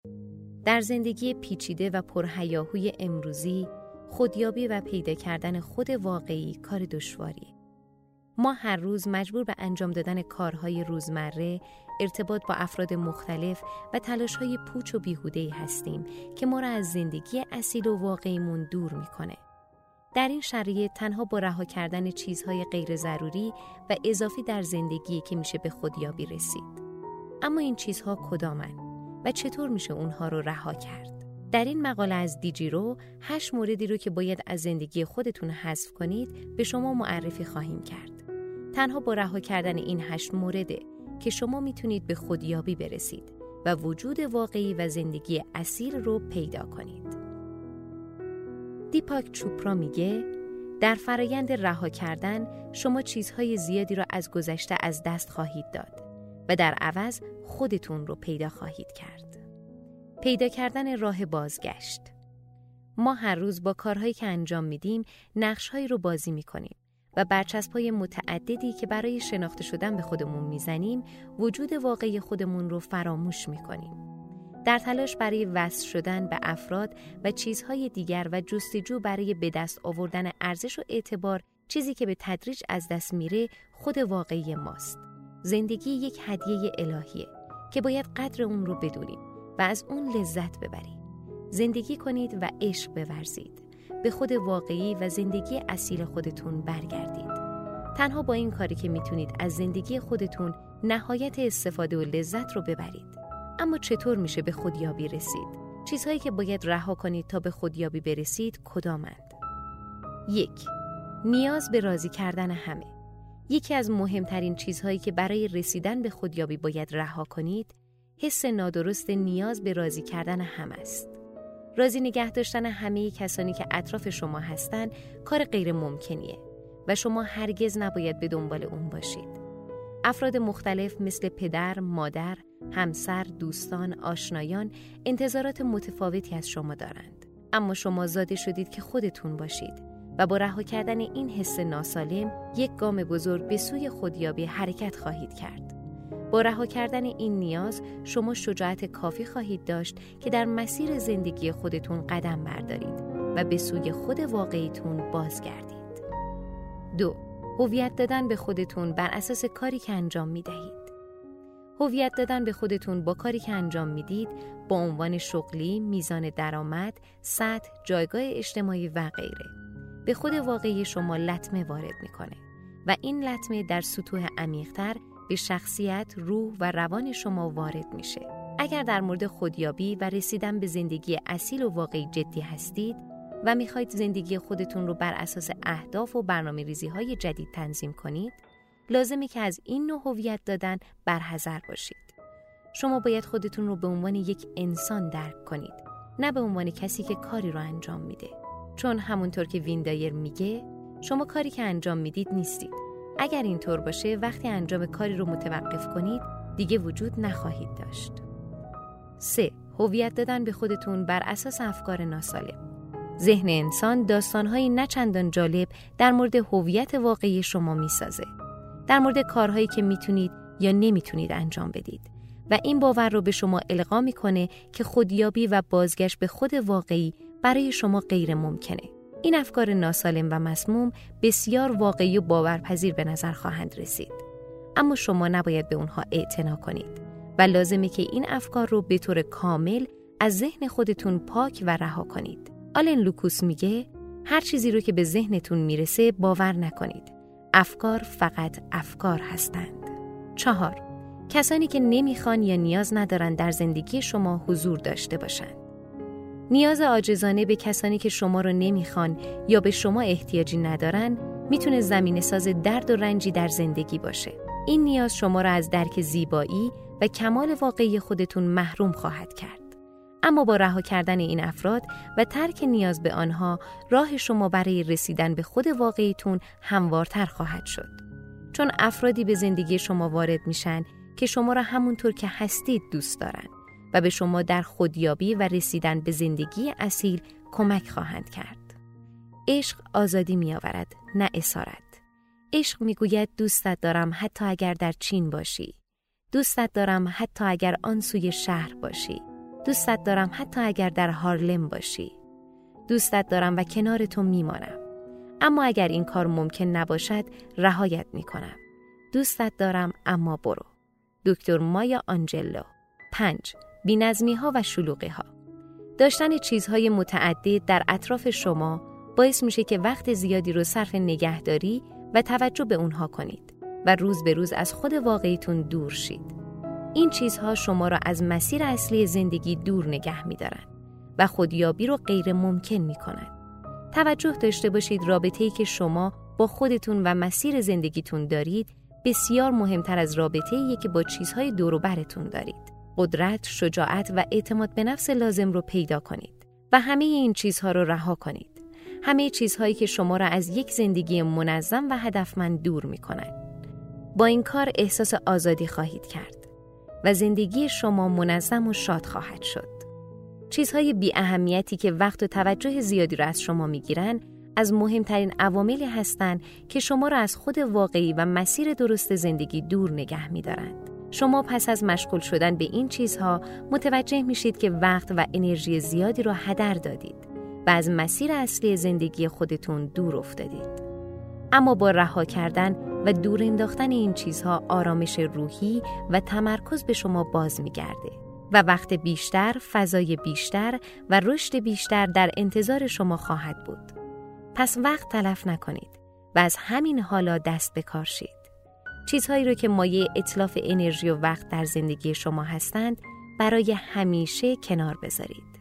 در زندگی پیچیده و پرهیاهوی امروزی، خودیابی و پیدا کردن خود واقعی کار دشواریه. ما هر روز مجبور به انجام دادن کارهای روزمره، ارتباط با افراد مختلف و تلاش‌های پوچ و بیهوده‌ای هستیم که ما را از زندگی اصیل و واقعیمون دور می‌کنه. در این شرایط تنها با رها کردن چیزهای غیر ضروری و اضافی در زندگی که میشه به خودیابی رسید. اما این چیزها کدامن و چطور میشه اونها رو رها کرد؟ در این مقاله از دیجیرو 8 موردی رو که باید از زندگی خودتون حذف کنید به شما معرفی خواهیم کرد. تنها با رها کردن این 8 مورده که شما میتونید به خودیابی برسید و وجود واقعی و زندگی اصیل رو پیدا کنید. دیپاک چوپرا میگه در فرایند رها کردن شما چیزهای زیادی را از گذشته از دست خواهید داد و در عوض خودتون رو پیدا خواهید کرد. پیدا کردن راه بازگشت. ما هر روز با کارهایی که انجام میدیم نقشهایی رو بازی میکنیم و برچسب‌های متعددی که برای شناخته شدن به خودمون میزنیم وجود واقعی خودمون رو فراموش میکنیم. در تلاش برای وصل شدن به افراد و چیزهای دیگر و جستجو برای به دست آوردن ارزش و اعتبار، چیزی که به تدریج از دست میره خود واقعی ماست. زندگی یک هدیه الهیه که باید قدر اون رو بدونیم و از اون لذت ببریم. زندگی کنید و عشق بورزید. به خود واقعی و زندگی اصیل خودتون برگردید. تنها با این کاری که میتونید از زندگی خودتون نهایت استفاده و لذت رو ببرید. اما چطور میشه به خودیابی رسید؟ چیزهایی که باید رها کنید تا به خودیابی برسید کدامند؟ 1. نیاز به راضی کردن همه. یکی از مهمترین چیزهایی که برای رسیدن به خودیابی باید رها کنید، حس نادرست نیاز به راضی کردن همه است. راضی نگه داشتن همه کسانی که اطراف شما هستن کار غیر ممکنیه و شما هرگز نباید به دنبال اون باشید. افراد مختلف مثل پدر، مادر، همسر، دوستان، آشنایان انتظارات متفاوتی از شما دارند. اما شما زاده شدید که خودتون باشید و با رها کردن این حس ناسالم یک گام بزرگ به سوی خودیابی حرکت خواهید کرد. با رها کردن این نیاز شما شجاعت کافی خواهید داشت که در مسیر زندگی خودتون قدم بردارید و به سوی خود واقعیتون بازگردید. 2. هویت دادن به خودتون بر اساس کاری که انجام می‌دهید. هویت دادن به خودتون با کاری که انجام میدید با عنوان شغلی، میزان درآمد، سطح، جایگاه اجتماعی و غیره به خود واقعی شما لطمه وارد میکنه و این لطمه در سطوح عمیق‌تر به شخصیت، روح و روان شما وارد میشه. اگر در مورد خودیابی و رسیدن به زندگی اصیل و واقعی جدی هستید و میخواید زندگی خودتون رو بر اساس اهداف و برنامه‌ریزی‌های جدید تنظیم کنید، لازمه که از این نوع هویت دادن برحذر باشید. شما باید خودتون رو به عنوان یک انسان درک کنید، نه به عنوان کسی که کاری رو انجام میده. چون همونطور که ویندایر میگه، شما کاری که انجام میدید نیستید. اگر اینطور باشه، وقتی انجام کاری رو متوقف کنید، دیگه وجود نخواهید داشت. 3. هویت دادن به خودتون بر اساس افکار ناسالم. ذهن انسان داستان‌های نه چندان جالب در مورد هویت واقعی شما میسازه. در مورد کارهایی که میتونید یا نمیتونید انجام بدید و این باور رو به شما القا میکنه که خودیابی و بازگشت به خود واقعی برای شما غیر ممکنه. این افکار ناسالم و مسموم بسیار واقعی و باورپذیر به نظر خواهند رسید. اما شما نباید به اونها اعتنا کنید و لازمه که این افکار رو به طور کامل از ذهن خودتون پاک و رها کنید. آلن لوکوس میگه هر چیزی رو که به ذهنتون میرسه باور نکنید. افکار فقط افکار هستند. 4. کسانی که نمیخوان یا نیاز ندارن در زندگی شما حضور داشته باشند. نیاز عاجزانه به کسانی که شما رو نمیخوان یا به شما احتیاجی ندارن میتونه زمینه‌ساز درد و رنجی در زندگی باشه. این نیاز شما را از درک زیبایی و کمال واقعی خودتون محروم خواهد کرد. اما با رها کردن این افراد و ترک نیاز به آنها، راه شما برای رسیدن به خود واقعیتون هموارتر خواهد شد. چون افرادی به زندگی شما وارد میشن که شما را همونطور که هستید دوست دارن و به شما در خودیابی و رسیدن به زندگی اصیل کمک خواهند کرد. عشق آزادی می آورد، نه اسارت. عشق می گوید دوستت دارم حتی اگر در چین باشی. دوستت دارم حتی اگر آن سوی شهر باشی. دوستت دارم حتی اگر در هارلم باشی. دوستت دارم و کنار تو میمانم. اما اگر این کار ممکن نباشد رهایت میکنم. دوستت دارم اما برو. دکتر مایا آنجلو. 5. بی‌نظمی‌ها و شلوغی‌ها. داشتن چیزهای متعدد در اطراف شما باعث میشه که وقت زیادی رو صرف نگهداری و توجه به اونها کنید و روز به روز از خود واقعیتون دور شید. این چیزها شما را از مسیر اصلی زندگی دور نگه می‌دارن و خودیابی رو غیر ممکن می‌کنن. توجه داشته باشید رابطه‌ای که شما با خودتون و مسیر زندگیتون دارید بسیار مهمتر از رابطه‌ای که با چیزهای دور و برتون دارید. قدرت، شجاعت و اعتماد به نفس لازم رو پیدا کنید و همه این چیزها رو رها کنید. همه چیزهایی که شما را از یک زندگی منظم و هدفمند دور می‌کنند. با این کار احساس آزادی خواهید کرد و زندگی شما منظم و شاد خواهد شد. چیزهای بی اهمیتی که وقت و توجه زیادی را از شما میگیرن از مهمترین عواملی هستند که شما را از خود واقعی و مسیر درست زندگی دور نگه می‌دارند. شما پس از مشغول شدن به این چیزها متوجه میشید که وقت و انرژی زیادی را هدر دادید و از مسیر اصلی زندگی خودتون دور افتادید. اما با رها کردن و دور انداختن این چیزها آرامش روحی و تمرکز به شما باز می‌گرده و وقت بیشتر، فضای بیشتر و رشد بیشتر در انتظار شما خواهد بود. پس وقت تلف نکنید و از همین حالا دست به کار شید. چیزهایی رو که مایه اتلاف انرژی و وقت در زندگی شما هستند برای همیشه کنار بذارید.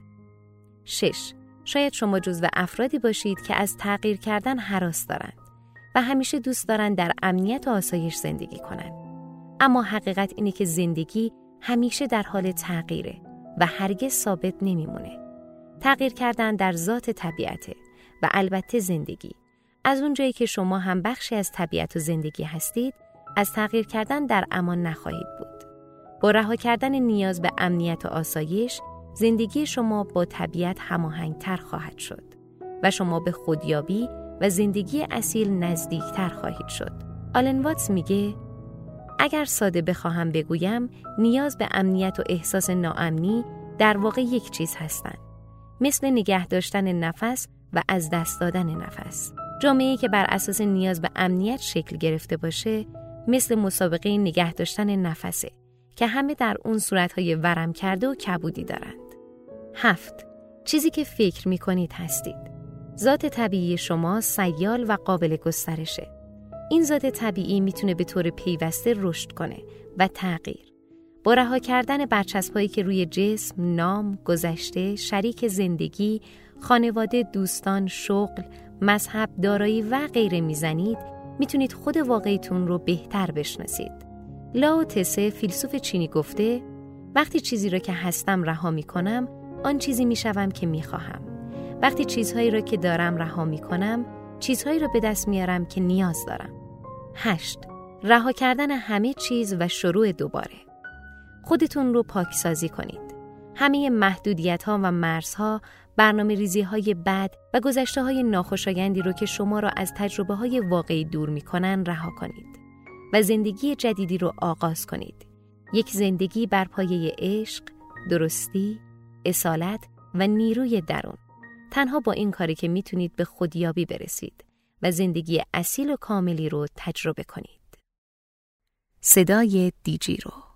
6. شاید شما جزو افرادی باشید که از تغییر کردن هراس دارند و همیشه دوست دارن در امنیت و آسایش زندگی کنن. اما حقیقت اینه که زندگی همیشه در حال تغییره و هرگز ثابت نمیمونه. تغییر کردن در ذات طبیعته و البته زندگی. از اونجایی که شما هم بخشی از طبیعت و زندگی هستید، از تغییر کردن در امان نخواهید بود. با رها کردن نیاز به امنیت و آسایش، زندگی شما با طبیعت هماهنگتر خواهد شد و شما به خودیابی و زندگی اصیل نزدیکتر خواهید شد. آلن واتس میگه اگر ساده بخواهم بگویم نیاز به امنیت و احساس ناامنی در واقع یک چیز هستند. مثل نگه داشتن نفس و از دست دادن نفس. جامعه‌ای که بر اساس نیاز به امنیت شکل گرفته باشه مثل مسابقه نگه داشتن نفسه که همه در اون صورتهای ورم کرده و کبودی دارند. 7. چیزی که فکر می‌کنید هستید. ذات طبیعی شما سیال و قابل گسترشه. این ذات طبیعی میتونه به طور پیوسته رشد کنه و تغییر. با رها کردن برچسب‌هایی که روی جسم، نام، گذشته، شریک زندگی، خانواده، دوستان، شغل، مذهب، دارایی و غیره میزنید، میتونید خود واقعیتون رو بهتر بشناسید. لاو تسه فیلسوف چینی گفته وقتی چیزی رو که هستم رها میکنم، آن چیزی میشوم که میخواهم. وقتی چیزهایی رو که دارم رها میکنم، چیزهایی رو به دست میارم که نیاز دارم. 8. رها کردن همه چیز و شروع دوباره. خودتون رو پاکسازی کنید. همه محدودیت‌ها و مرزها، برنامه‌ریزی‌های بد و گذشته‌های ناخوشایندی رو که شما را از تجربه‌های واقعی دور می‌کنن رها کنید و زندگی جدیدی رو آغاز کنید. یک زندگی بر پایه عشق، درستی، اصالت و نیروی درون. تنها با این کاری که میتونید به خودیابی برسید و زندگی اصیل و کاملی رو تجربه کنید. صدای دیجی رو